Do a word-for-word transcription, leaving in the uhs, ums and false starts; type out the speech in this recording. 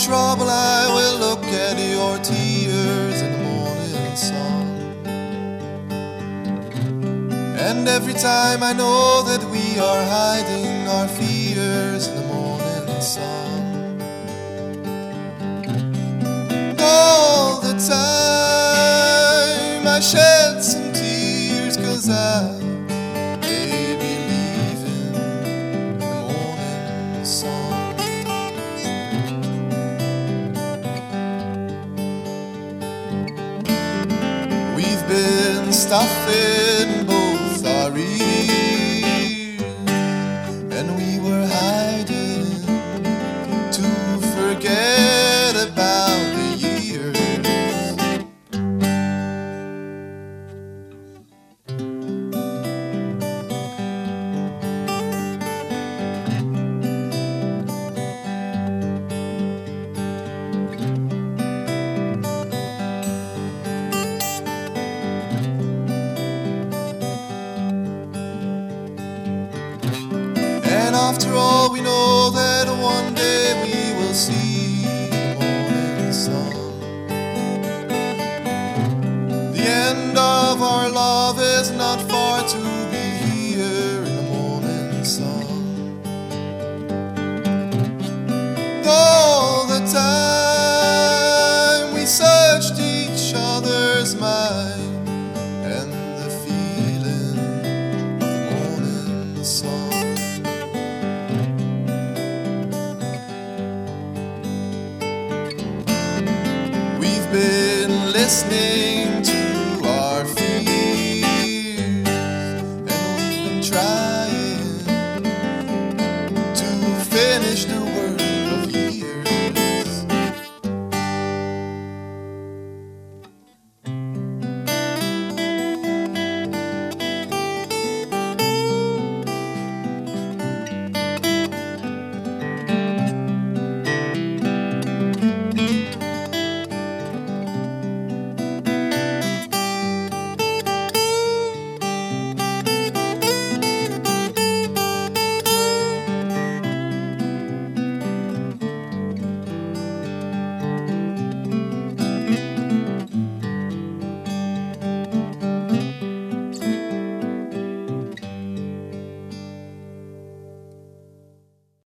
trouble, I will look at your tears in the morning sun. And every time I know that we are hiding our fears in the morning sun. All the time I shed some tears, 'cause I may be leaving in the morning sun. We've been stuffing both our ears, and we were hiding to forget about the years. And after all, we know that one day we will see the morning sun. The end of our love is not far to be here in the morning sun. All the time we searched each other's mind, and the feeling of the morning sun. We've been listening to our fears, and we've been trying